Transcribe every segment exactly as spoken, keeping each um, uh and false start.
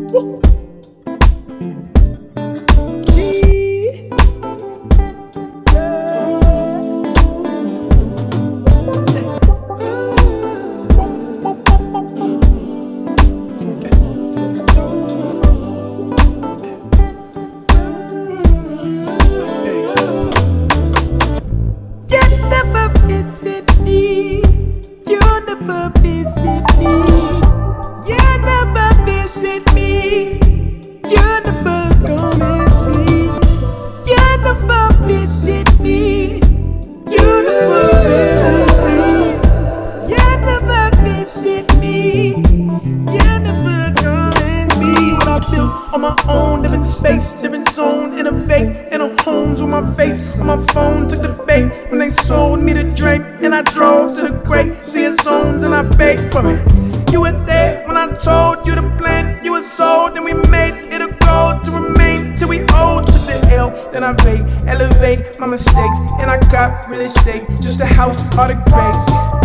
Woo. On my own, living space, different zone, innovate, in a homes with my face. On my phone, took the bait when they sold me the drink, and I drove to the crate, seeing zones and I paid for it. You were there when I told you the plan, you were sold, and we made it a goal to remain till we owed to the L. Then I paid, elevate my mistakes, and I got real estate, just a house or the grace.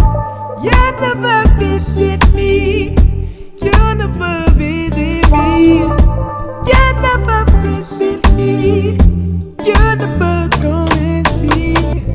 You never visit me, you never visit me. You never visit me, you never go and see.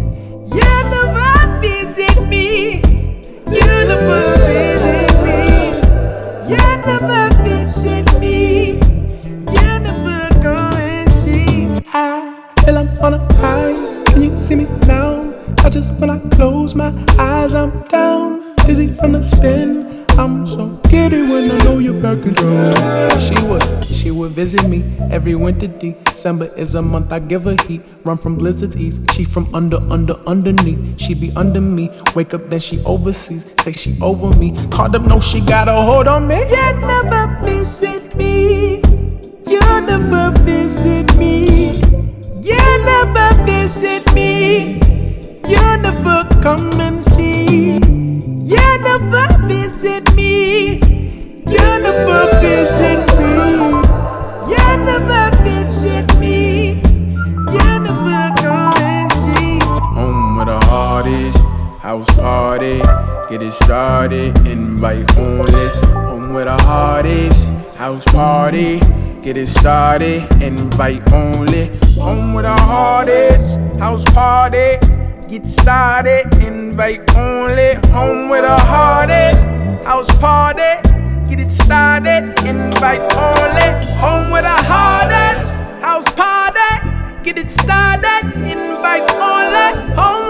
You never visit me, you never visit me. You never visit me, you never go and see. I feel I'm on a high, can you see me now? I just when I close my eyes I'm down, dizzy from the spin. I'm so giddy when I know you're back control. She would, she would visit me every winter. December is a month I give her heat. Run from blizzards east. She from under, under, underneath. She be under me. Wake up then she overseas. Say she over me. Called up, no, she got a hold on me. You never visit me. You never visit me. You never visit me. You never come and see. You never visit me. You never visit me. You never visit me. You never go and see. Home with the hardest, house party, get it started, invite only. Home with the hardest, house party, get it started, invite only. Home with the hardest, house party. Get started, invite only. Home with the hardest, house party. Get it started, invite only. Home with the hardest, house party. Get it started, invite only. Home